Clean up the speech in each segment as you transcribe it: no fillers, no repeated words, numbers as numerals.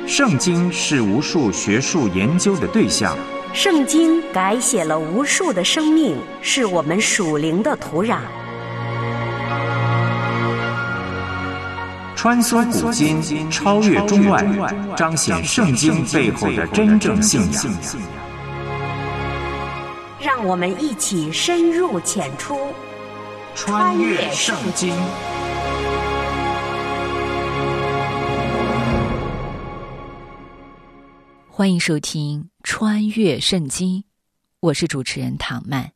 圣经是无数学术研究的对象， 圣经改写了无数的生命，是我们属灵的土壤。 穿梭古今，超越中外，彰显圣经背后的真正信仰。 让我们一起深入浅出， 穿越圣经。 欢迎收听《穿越圣经》，我是主持人唐曼。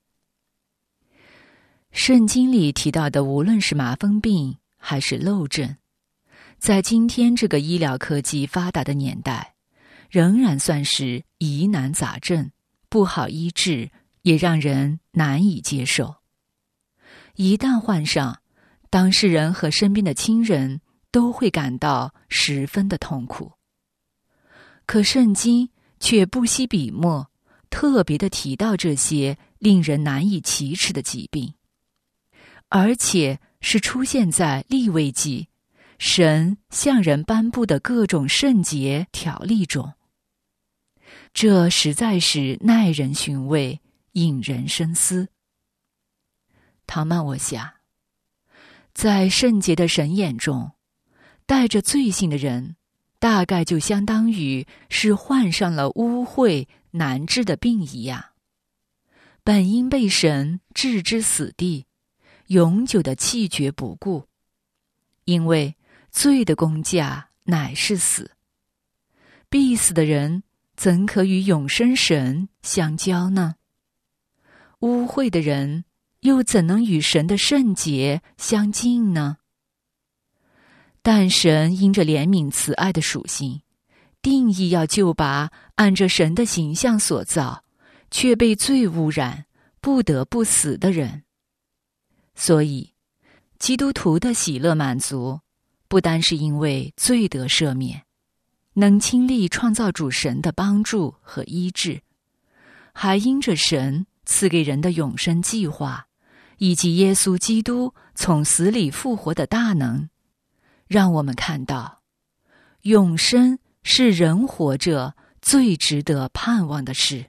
圣经里提到的，无论是麻风病还是漏症，在今天这个医疗科技发达的年代，仍然算是疑难杂症，不好医治，也让人难以接受。一旦患上，当事人和身边的亲人都会感到十分的痛苦。可圣经却不惜笔墨，特别的提到这些令人难以启齿的疾病，而且是出现在利未记神向人颁布的各种圣洁条例中。这实在是耐人寻味，引人深思。唐曼，我想，在圣洁的神眼中，带着罪性的人大概就相当于是患上了污秽难治的病一样，本应被神置之死地，永久的弃绝不顾，因为罪的工价乃是死。必死的人怎可与永生神相交呢？污秽的人又怎能与神的圣洁相近呢？但神因着怜悯慈爱的属性，定义要救拔按着神的形象所造，却被罪污染，不得不死的人。所以，基督徒的喜乐满足，不单是因为罪得赦免，能亲历创造主神的帮助和医治，还因着神赐给人的永生计划，以及耶稣基督从死里复活的大能，让我们看到，永生是人活着最值得盼望的事。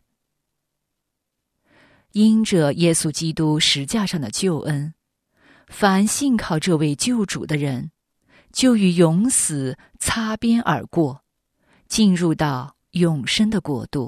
因着耶稣基督十架上的救恩，凡信靠这位救主的人，就与永死擦边而过，进入到永生的国度。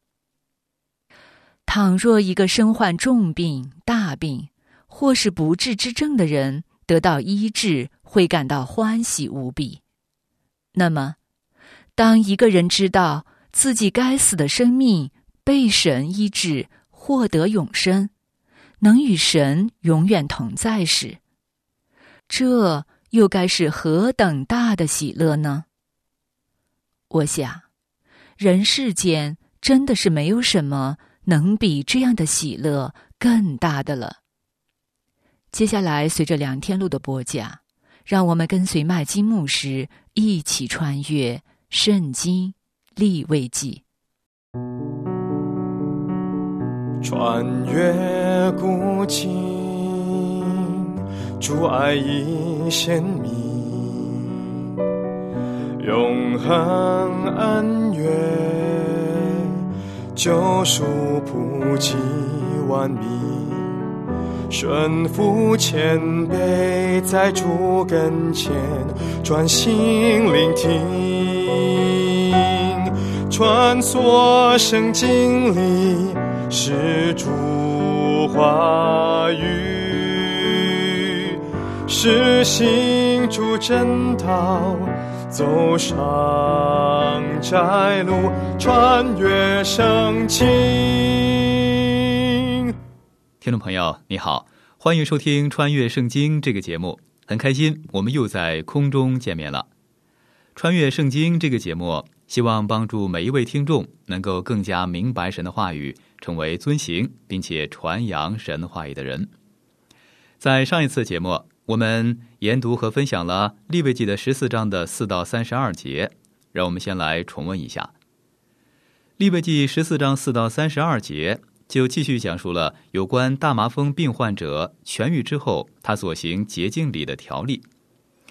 倘若一个身患重病、大病，或是不治之症的人得到医治，会感到欢喜无比。那么，当一个人知道自己该死的生命被神医治，获得永生，能与神永远同在时，这又该是何等大的喜乐呢？我想，人世间真的是没有什么能比这样的喜乐更大的了。接下来随着梁天路的播讲，让我们跟随麦基牧师一起穿越圣经利未记。 穿越古今，主爱已显明，永恒恩怨，救赎普及万民，顺服谦卑，在主跟前专心聆听，穿梭圣经里是主话语，实行主真道，走上窄路，穿越圣经。 听众朋友你好，欢迎收听穿越圣经这个节目，很开心我们又在空中见面了。穿越圣经这个节目希望帮助每一位听众能够更加明白神的话语，成为遵行并且传扬神话语的人。在上一次节目，我们研读和分享了利未记的14章的4到32节，让我们先来重温一下。利未记14章4到32节就继续讲述了有关大麻风病患者痊愈之后他所行洁净礼的条例。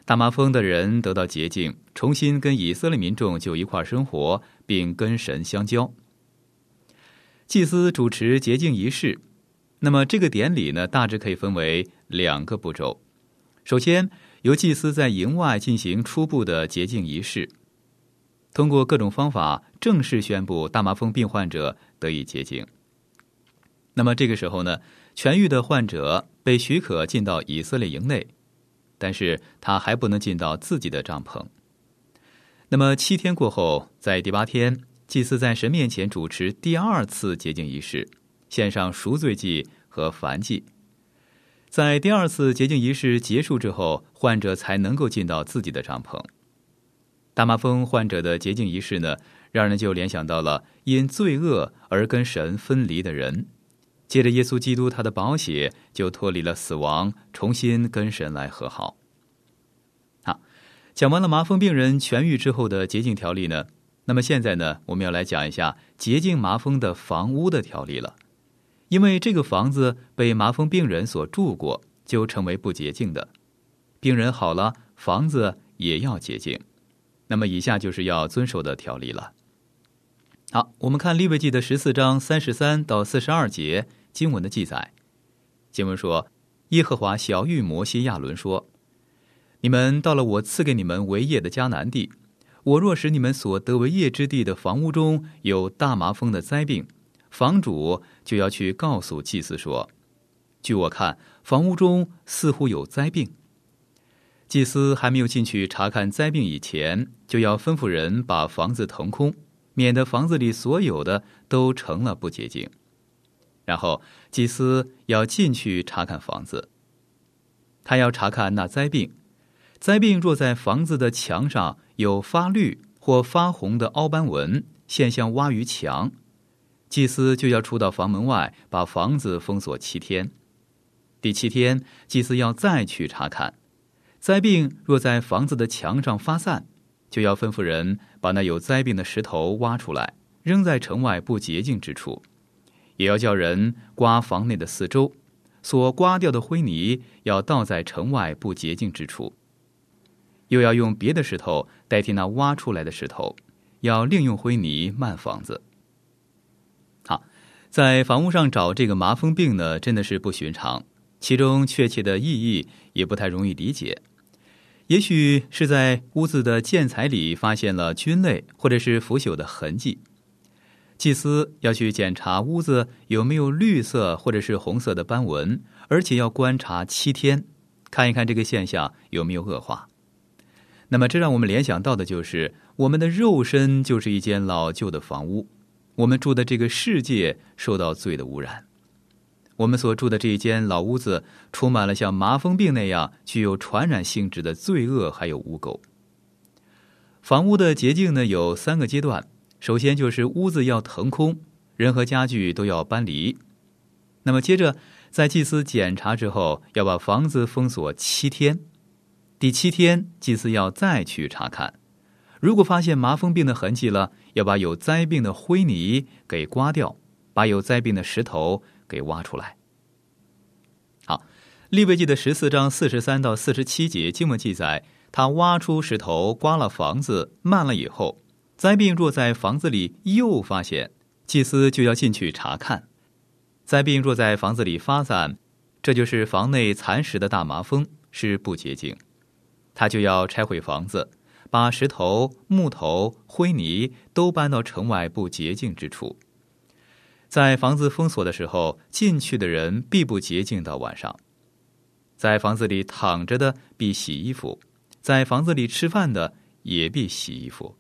大麻风的人得到洁净，重新跟以色列民众就一块生活，并跟神相交。祭司主持洁净仪式，那么这个典礼呢，大致可以分为2个步骤。首先，由祭司在营外进行初步的洁净仪式，通过各种方法正式宣布大麻风病患者得以洁净。那么这个时候呢，痊愈的患者被许可进到以色列营内，但是他还不能进到自己的帐篷。那么7天过后，在第8天，祭司在神面前主持第2次洁净仪式，献上赎罪祭和燔祭。在第2次洁净仪式结束之后，患者才能够进到自己的帐篷。大麻风患者的洁净仪式呢，让人就联想到了因罪恶而跟神分离的人，借着耶稣基督他的宝血，就脱离了死亡，重新跟神来和好。好，讲完了麻风病人痊愈之后的洁净条例呢，那么现在呢，我们要来讲一下洁净麻风的房屋的条例了。因为这个房子被麻风病人所住过，就成为不洁净的。病人好了，房子也要洁净。那么以下就是要遵守的条例了。好，我们看利未记的14章33到42节经文的记载。经文说，耶和华晓谕摩西亚伦说，你们到了我赐给你们为业的迦南地，我若使你们所得为业之地的房屋中有大麻风的灾病，房主就要去告诉祭司说，据我看，房屋中似乎有灾病。祭司还没有进去查看灾病以前，就要吩咐人把房子腾空，免得房子里所有的都成了不洁净。然后祭司要进去查看房子，他要查看那灾病。灾病若在房子的墙上有发绿或发红的凹斑纹，现象挖于墙，祭司就要出到房门外，把房子封锁7天。第7天，祭司要再去查看。灾病若在房子的墙上发散，就要吩咐人把那有灾病的石头挖出来，扔在城外不洁净之处，也要叫人刮房内的四周，所刮掉的灰泥要倒在城外不洁净之处，又要用别的石头代替那挖出来的石头，要另用灰泥漫房子。好，在房屋上找这个麻风病呢，真的是不寻常，其中确切的意义也不太容易理解。也许是在屋子的建材里发现了菌类或者是腐朽的痕迹，祭司要去检查屋子有没有绿色或者是红色的斑纹，而且要观察7天，看一看这个现象有没有恶化。那么这让我们联想到的就是我们的肉身就是一间老旧的房屋，我们住的这个世界受到罪的污染，我们所住的这一间老屋子充满了像麻风病那样具有传染性质的罪恶还有污垢。房屋的洁净呢有3个阶段，首先就是屋子要腾空，人和家具都要搬离。那么接着在祭司检查之后，要把房子封锁7天。第7天，祭司要再去查看，如果发现麻风病的痕迹了，要把有灾病的灰泥给刮掉，把有灾病的石头给挖出来。好，利未记的14章43到47节经文记载，他挖出石头刮了房子漫了以后，灾病若在房子里又发现，祭司就要进去查看。灾病若在房子里发散，这就是房内蚕食的大麻风，是不洁净，他就要拆毁房子，把石头、木头、灰泥都搬到城外不洁净之处。在房子封锁的时候，进去的人必不洁净到晚上。在房子里躺着的必洗衣服，在房子里吃饭的也必洗衣服。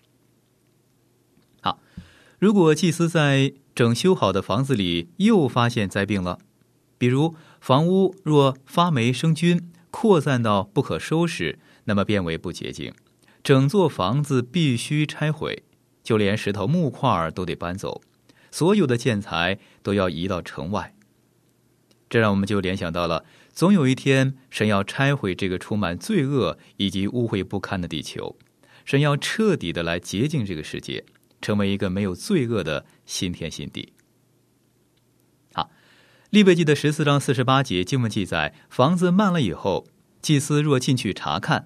好，如果祭司在整修好的房子里又发现灾病了，比如房屋若发霉生菌，扩散到不可收拾，那么变为不洁净，整座房子必须拆毁，就连石头木块都得搬走，所有的建材都要移到城外。这让我们就联想到了，总有一天神要拆毁这个充满罪恶以及污秽不堪的地球，神要彻底的来洁净这个世界，成为一个没有罪恶的新天新地。好，利未记的14章48节经文记载，房子漫了以后，祭司若进去查看，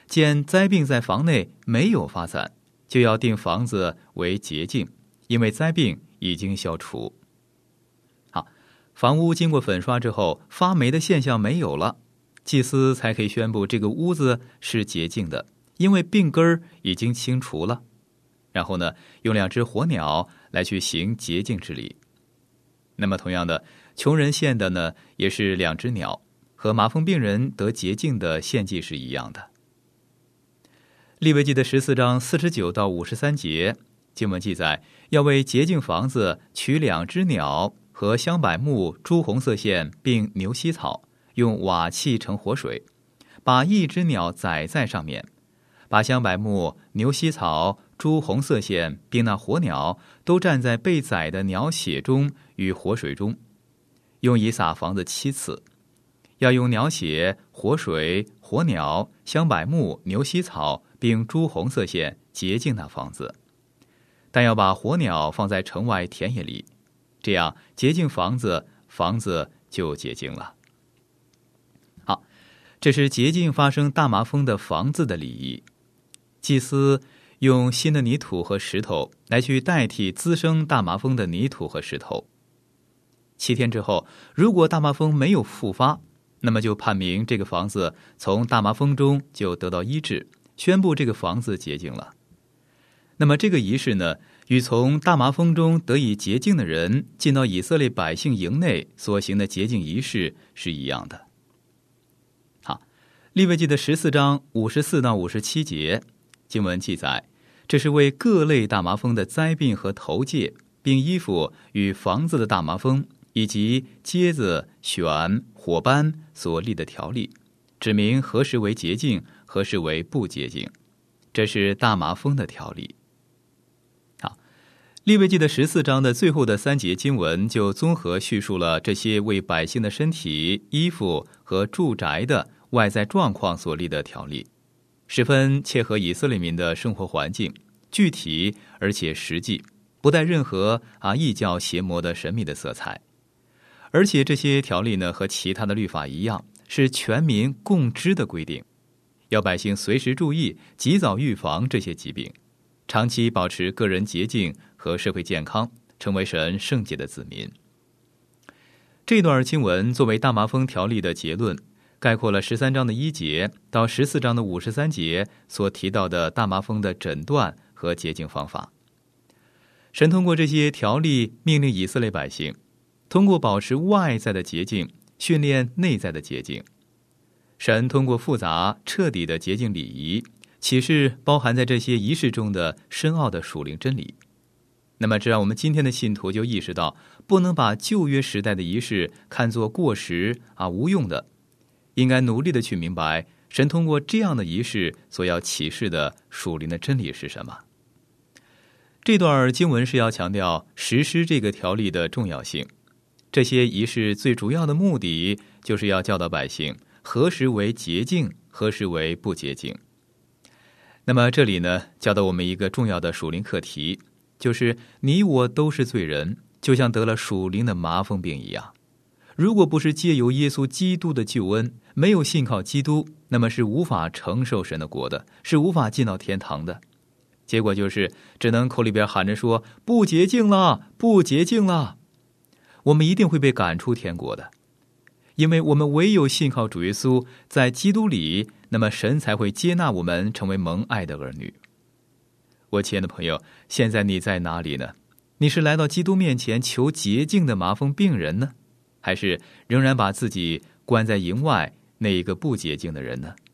见灾病在房内没有发散，就要定房子为洁净，因为灾病已经消除。好，房屋经过粉刷之后，发霉的现象没有了，祭司才可以宣布这个屋子是洁净的，因为病根儿已经清除了。然后呢，用2只火鸟来去行洁净之礼。那么同样的，穷人献的呢，也是2只鸟，和麻风病人得洁净的献祭是一样的。利未记的14章49到53节经文记载，要为洁净房子取2只鸟和香柏木、朱红色线并牛膝草，用瓦器盛活水，把1只鸟宰在上面，把香柏木、牛膝草、朱红色线并那火鸟都蘸在被宰的鸟血中与活水中，用以洒房子7次。要用鸟血、活水、火鸟、香柏木、牛膝草并朱红色线洁净那房子，但要把火鸟放在城外田野里，这样洁净房子，房子就洁净了。好，这是洁净发生大麻风的房子的礼仪。祭司用新的泥土和石头来去代替滋生大麻风的泥土和石头。7天之后，如果大麻风没有复发，那么就判明这个房子从大麻风中就得到医治，宣布这个房子洁净了。那么这个仪式呢，与从大麻风中得以洁净的人进到以色列百姓营内所行的洁净仪式是一样的。好，利未记的14章54到57节经文记载，这是为各类大麻风的灾病和头戒，并衣服与房子的大麻风以及疖子、癣、火斑所立的条例，指明何时为洁净，何时为不洁净。这是大麻风的条例。好，利未记的14章的最后的3节经文就综合叙述了这些为百姓的身体、衣服和住宅的外在状况所立的条例，十分切合以色列民的生活环境，具体而且实际，不带任何异教邪魔的神秘的色彩。而且这些条例呢，和其他的律法一样，是全民共知的规定，要百姓随时注意，及早预防这些疾病，长期保持个人洁净和社会健康，成为神圣洁的子民。这段经文作为大麻风条例的结论，概括了13章的1节到14章的53节所提到的大麻风的诊断和洁净方法。神通过这些条例命令以色列百姓，通过保持外在的洁净，训练内在的洁净。神通过复杂彻底的洁净礼仪，启示包含在这些仪式中的深奥的属灵真理。那么这让我们今天的信徒就意识到，不能把旧约时代的仪式看作过时无用的，应该努力的去明白神通过这样的仪式所要启示的属灵的真理是什么。这段经文是要强调实施这个条例的重要性。这些仪式最主要的目的就是要教导百姓何时为洁净，何时为不洁净。那么这里呢，教导我们一个重要的属灵课题，就是你我都是罪人，就像得了属灵的麻风病一样。如果不是借由耶稣基督的救恩，没有信靠基督，那么是无法承受神的国的，是无法进到天堂的。结果就是只能口里边喊着说不洁净了，不洁净了。我们一定会被赶出天国的，因为我们唯有信靠主耶稣，在基督里，那么神才会接纳我们成为蒙爱的儿女。我亲爱的朋友，现在你在哪里呢？你是来到基督面前求洁净的麻风病人呢，还是仍然把自己关在营外那一个不洁净的人呢？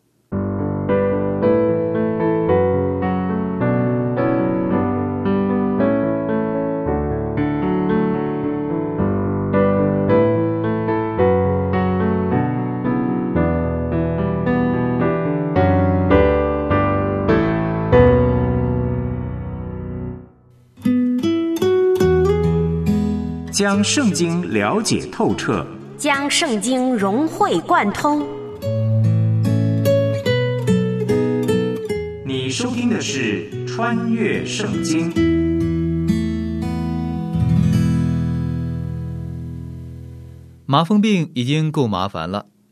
将圣经了解透彻， 将圣经融会贯通。 你收听的是《穿越圣经》。 麻风病已经够麻烦了，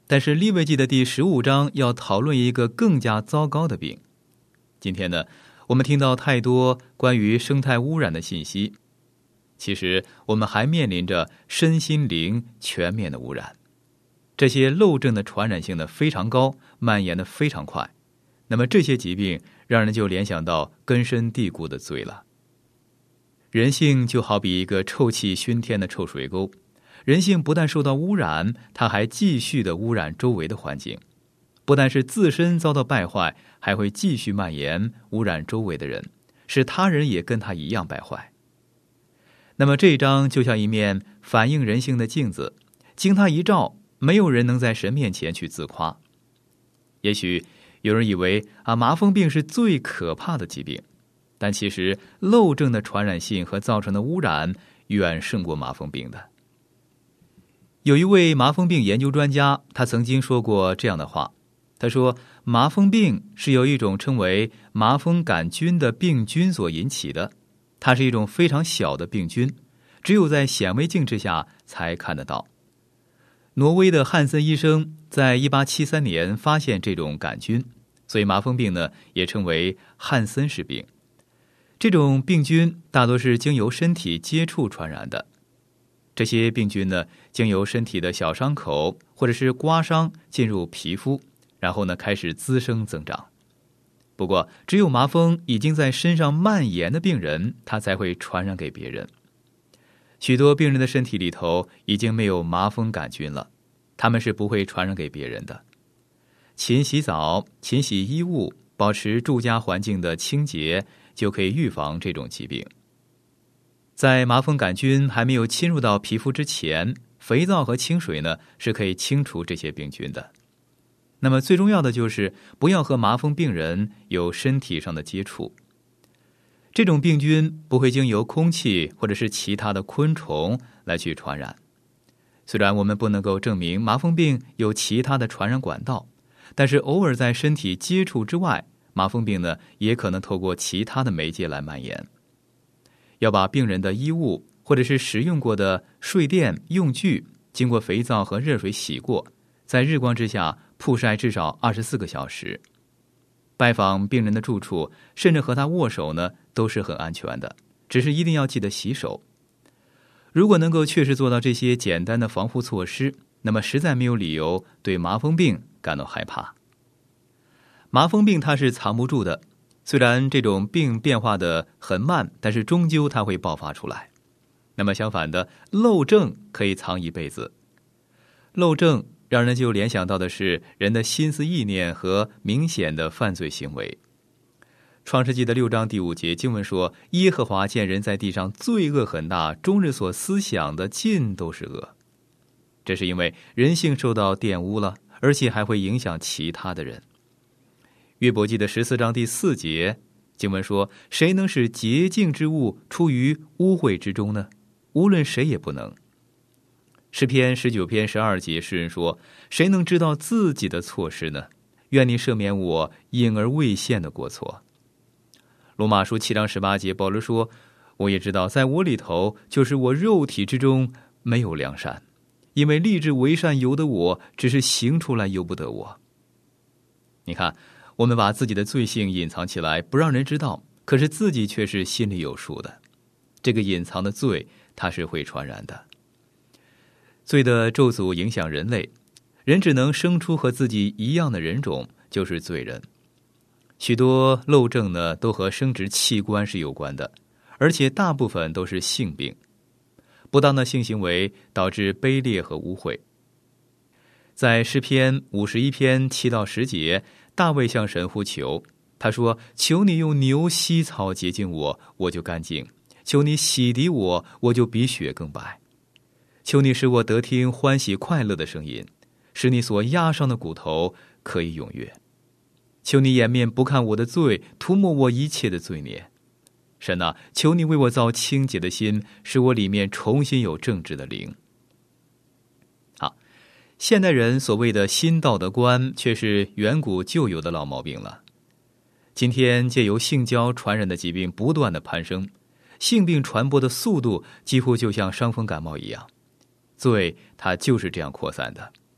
但是利未记的第15章要讨论一个更加糟糕的病。今天呢，我们听到太多关于生态污染的信息，其实我们还面临着身心灵全面的污染。这些漏症的传染性呢非常高，蔓延的非常快。那么这些疾病让人就联想到根深蒂固的罪了。人性就好比一个臭气熏天的臭水沟，人性不但受到污染，它还继续的污染周围的环境，不但是自身遭到败坏，还会继续蔓延污染周围的人，使他人也跟他一样败坏。那么这一章就像一面反映人性的镜子，经它一照，没有人能在神面前去自夸。也许有人以为麻风病是最可怕的疾病，但其实漏症的传染性和造成的污染远胜过麻风病的。有一位麻风病研究专家，他曾经说过这样的话，他说麻风病是由一种称为麻风杆菌的病菌所引起的，它是一种非常小的病菌，只有在显微镜之下才看得到。挪威的汉森医生在1873年发现这种杆菌，所以麻风病呢也称为汉森氏病。这种病菌大多是经由身体接触传染的，这些病菌呢经由身体的小伤口或者是刮伤进入皮肤，然后呢开始滋生增长。不过只有麻风已经在身上蔓延的病人，他才会传染给别人。许多病人的身体里头已经没有麻风杆菌了，他们是不会传染给别人的。勤洗澡、勤洗衣物，保持住家环境的清洁，就可以预防这种疾病。在麻风杆菌还没有侵入到皮肤之前，肥皂和清水呢是可以清除这些病菌的。那么最重要的就是不要和麻风病人有身体上的接触。这种病菌不会经由空气或者是其他的昆虫来去传染。虽然我们不能够证明麻风病有其他的传染管道，但是偶尔在身体接触之外，麻风病呢也可能透过其他的媒介来蔓延。要把病人的衣物或者是使用过的睡垫、用具经过肥皂和热水洗过，在日光之下曝晒至少24个小时。拜访病人的住处，甚至和他握手呢，都是很安全的，只是一定要记得洗手。如果能够确实做到这些简单的防护措施，那么实在没有理由对麻风病感到害怕。麻风病它是藏不住的，虽然这种病变化的很慢，但是终究它会爆发出来。那么相反的，漏症可以藏一辈子。漏症让人就联想到的是人的心思意念和明显的犯罪行为。创世纪的6章第5节经文说，耶和华见人在地上罪恶很大，终日所思想的尽都是恶。这是因为人性受到玷污了，而且还会影响其他的人。约伯记的14章第4节经文说，谁能使洁净之物出于污秽之中呢？无论谁也不能。诗篇19篇12节，诗人说，谁能知道自己的错事呢？愿你赦免我隐而未现的过错。罗马书7章18节，保罗说，我也知道在我里头，就是我肉体之中没有良善，因为立志为善由得我，只是行出来由不得我。你看，我们把自己的罪性隐藏起来，不让人知道，可是自己却是心里有数的。这个隐藏的罪，它是会传染的。罪的咒诅影响人类，人只能生出和自己一样的人种，就是罪人。许多漏症呢，都和生殖器官是有关的，而且大部分都是性病。不当的性行为导致卑劣和污秽。在诗篇51篇7到10节，大卫向神呼求，他说，求你用牛膝草洁净我，我就干净；求你洗涤我，我就比雪更白。求你使我得听欢喜快乐的声音，使你所压伤的骨头可以踊跃。求你掩面不看我的罪，涂抹我一切的罪孽。神啊，求你为我造清洁的心，使我里面重新有正直的灵。好，现代人所谓的新道德观，却是远古就有的老毛病了。今天借由性交传染的疾病不断的攀升，性病传播的速度几乎就像伤风感冒一样。罪它就是这样扩散的，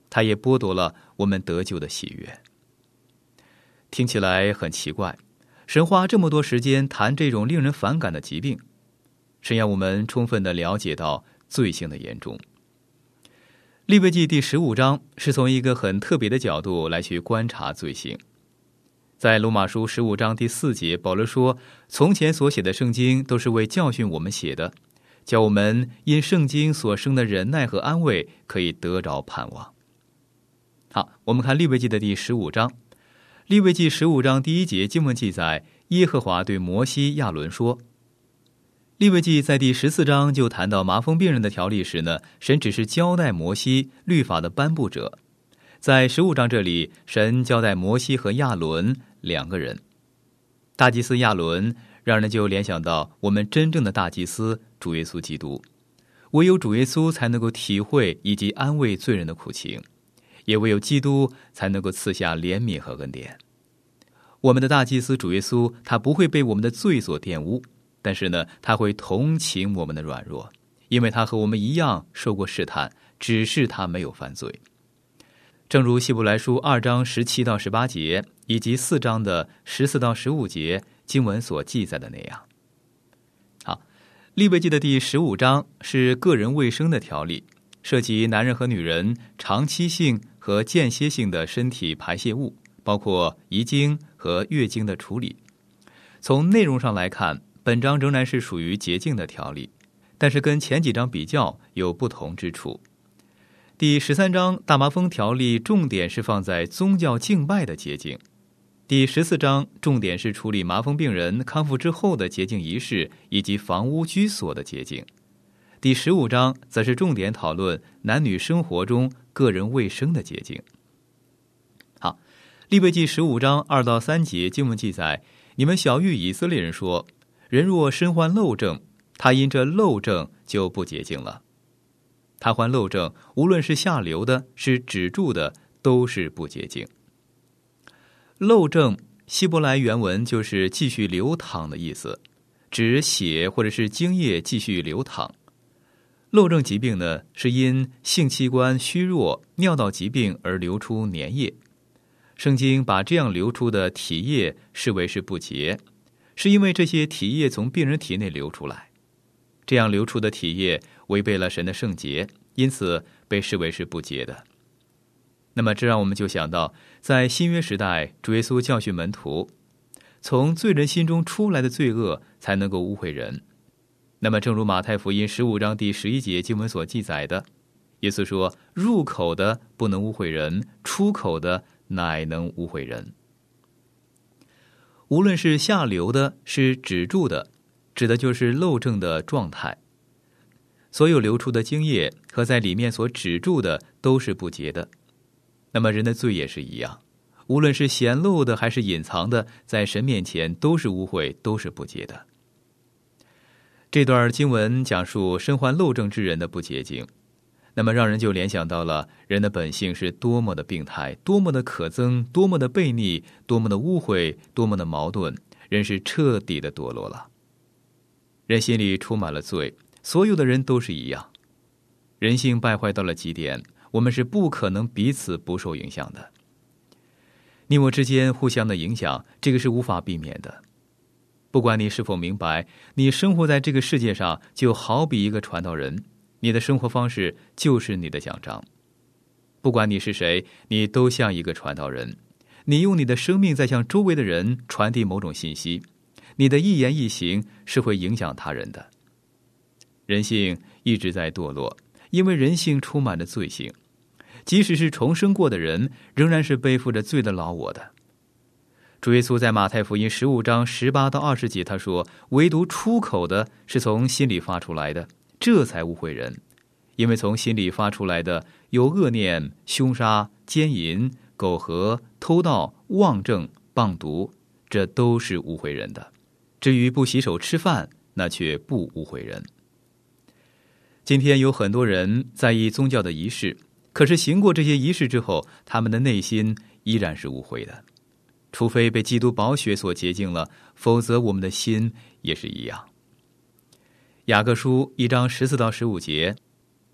他也剥夺了我们得救的喜悦。听起来很奇怪，神花这么多时间谈这种令人反感的疾病，神让我们充分地了解到罪性的严重。利未记第15章是从一个很特别的角度来去观察罪行。在罗马书15章第4节，保罗说，从前所写的圣经都是为教训我们写的，叫我们因圣经所生的忍耐和安慰可以得着盼望。好，我们看利未记的第15章。利未记15章第1节经文记载，耶和华对摩西、亚伦说。利未记在第14章就谈到麻风病人的条例时呢，神只是交代摩西律法的颁布者。在15章这里，神交代摩西和亚伦2个人。大祭司亚伦让人就联想到我们真正的大祭司主耶稣基督，唯有主耶稣才能够体会以及安慰罪人的苦情，也唯有基督才能够赐下怜悯和恩典。我们的大祭司主耶稣，他不会被我们的罪所玷污，但是呢，他会同情我们的软弱，因为他和我们一样受过试探，只是他没有犯罪。正如希伯来书2章17到18节以及4章的14到15节经文所记载的那样。好，利未记的第15章是个人卫生的条例，涉及男人和女人长期性和间歇性的身体排泄物，包括遗精和月经的处理。从内容上来看，本章仍然是属于洁净的条例，但是跟前几章比较有不同之处。第13章大麻风条例重点是放在宗教敬拜的洁净，第14章重点是处理麻风病人康复之后的洁净仪式以及房屋居所的洁净，第15章则是重点讨论男女生活中个人卫生的洁净。好，利未记15章2到3节经文记载，你们晓谕以色列人说，人若身患漏症，他因这漏症就不洁净了。他患漏症，无论是下流的，是止住的，都是不洁净。漏症希伯来原文就是继续流淌的意思，指血或者是精液继续流淌。漏症疾病呢，是因性器官虚弱、尿道疾病而流出粘液。圣经把这样流出的体液视为是不洁，是因为这些体液从病人体内流出来，这样流出的体液违背了神的圣洁，因此被视为是不洁的。那么这让我们就想到，在新约时代，主耶稣教训门徒，从罪人心中出来的罪恶才能够污秽人。那么正如马太福音15章第11节经文所记载的，耶稣说，入口的不能污秽人，出口的乃能污秽人。无论是下流的，是止住的，指的就是漏症的状态。所有流出的精液和在里面所止住的都是不洁的。那么人的罪也是一样，无论是显露的还是隐藏的，在神面前都是污秽，都是不洁的。这段经文讲述身患漏症之人的不洁净，那么让人就联想到了人的本性是多么的病态，多么的可憎，多么的悖逆，多么的污秽，多么的矛盾，人是彻底的堕落了。人心里充满了罪，所有的人都是一样，人性败坏到了极点，我们是不可能彼此不受影响的。你我之间互相的影响，这个是无法避免的。不管你是否明白，你生活在这个世界上就好比一个传道人，你的生活方式就是你的奖章。不管你是谁，你都像一个传道人，你用你的生命在向周围的人传递某种信息，你的一言一行是会影响他人的。人性一直在堕落，因为人性充满着罪性，即使是重生过的人，仍然是背负着罪的老我的。主耶稣在马太福音15章18到20节他说，唯独出口的是从心里发出来的，这才污秽人，因为从心里发出来的有恶念、凶杀、奸淫、苟合、偷盗、妄证、谤毒，这都是污秽人的。至于不洗手吃饭，那却不污秽人。今天有很多人在意宗教的仪式，可是行过这些仪式之后，他们的内心依然是污秽的。除非被基督宝血所洁净了，否则我们的心也是一样。雅各书1章14到15节，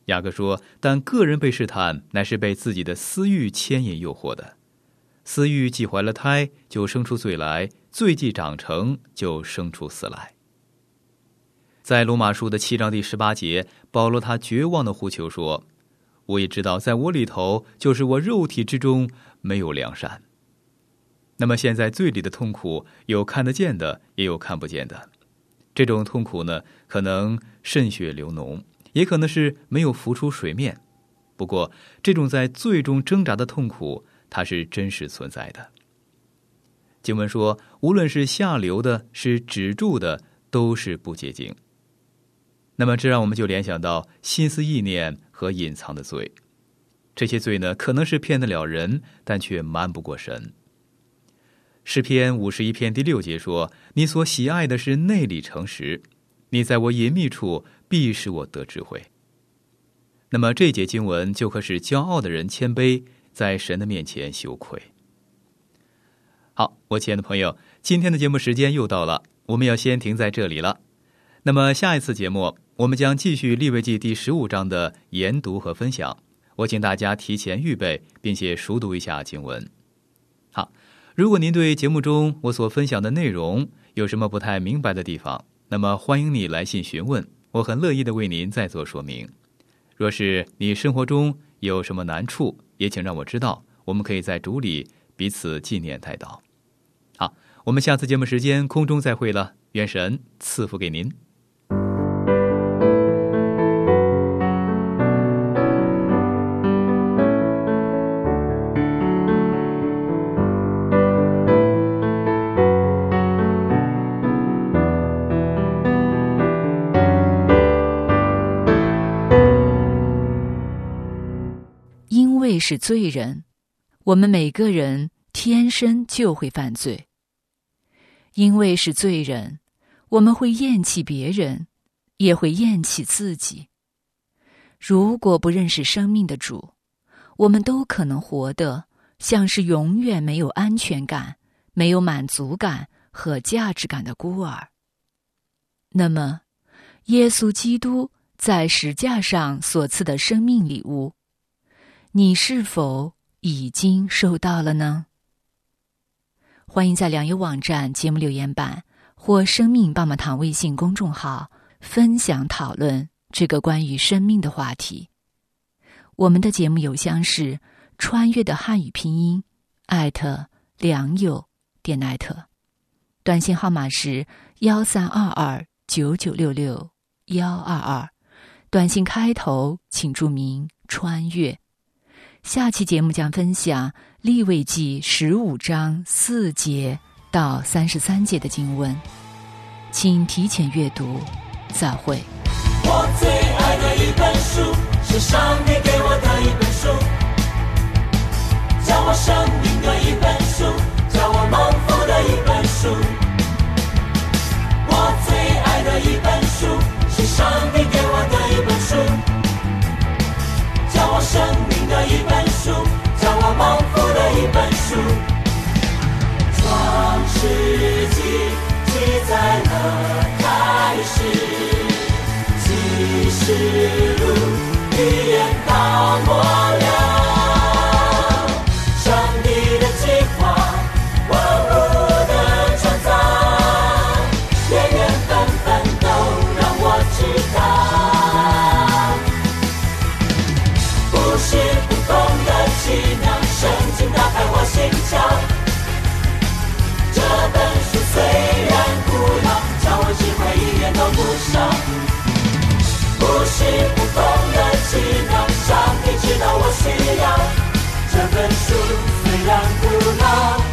雅各说，但个人被试探，乃是被自己的私欲牵引诱惑的。私欲既怀了胎，就生出罪来；罪既长成，就生出死来。在罗马书的7章第18节，保罗他绝望的呼求说，我也知道在我里头，就是我肉体之中没有良善。那么现在罪里的痛苦，有看得见的，也有看不见的。这种痛苦呢，可能渗血流脓，也可能是没有浮出水面。不过这种在罪中挣扎的痛苦，它是真实存在的。经文说，无论是下流的，是止住的，都是不洁净。那么这让我们就联想到心思意念和隐藏的罪。这些罪呢，可能是骗得了人，但却瞒不过神。诗篇51篇第6节说，你所喜爱的是内里诚实，你在我隐秘处必使我得智慧。那么这节经文就可使骄傲的人谦卑，在神的面前羞愧。好，我亲爱的朋友，今天的节目时间又到了，我们要先停在这里了。那么下一次节目，我们将继续利未记第15章的研读和分享。我请大家提前预备，并且熟读一下经文。好，如果您对节目中我所分享的内容有什么不太明白的地方，那么欢迎你来信询问，我很乐意的为您再做说明。若是你生活中有什么难处，也请让我知道，我们可以在主里彼此纪念代祷。好，我们下次节目时间空中再会了，愿神赐福给您。 因为是罪人，我们每个人天生就会犯罪。因为是罪人，我们会厌弃别人，也会厌弃自己。如果不认识生命的主，我们都可能活得像是永远没有安全感、没有满足感和价值感的孤儿。那么，耶稣基督在十架上所赐的生命礼物，你是否已经收到了呢？欢迎在良友网站节目留言板或生命棒棒糖微信公众号分享讨论这个关于生命的话题。我们的节目邮箱是穿越的汉语拼音良友.net， 短信号码是132299661122，短信开头请注明穿越。下期节目将分享利未记15章4节到33节的经文，请提前阅读。再会。 我最爱的一本书，是上帝给我的一本书，教我生命的一本书，教我蒙福的一本书。我最爱的一本书，是上帝给我的一本书，教我生命的一本书，教我蒙福的一本书。创世纪记载了开始，启示录预言到末了。上帝的计划万物的创造，缘缘分分都让我知道。不是不同的奇妙，圣经打开我心窍。这本书虽然古老，叫我智慧一点都不少。不是不同的奇妙，上帝知道我需要。这本书虽然古老，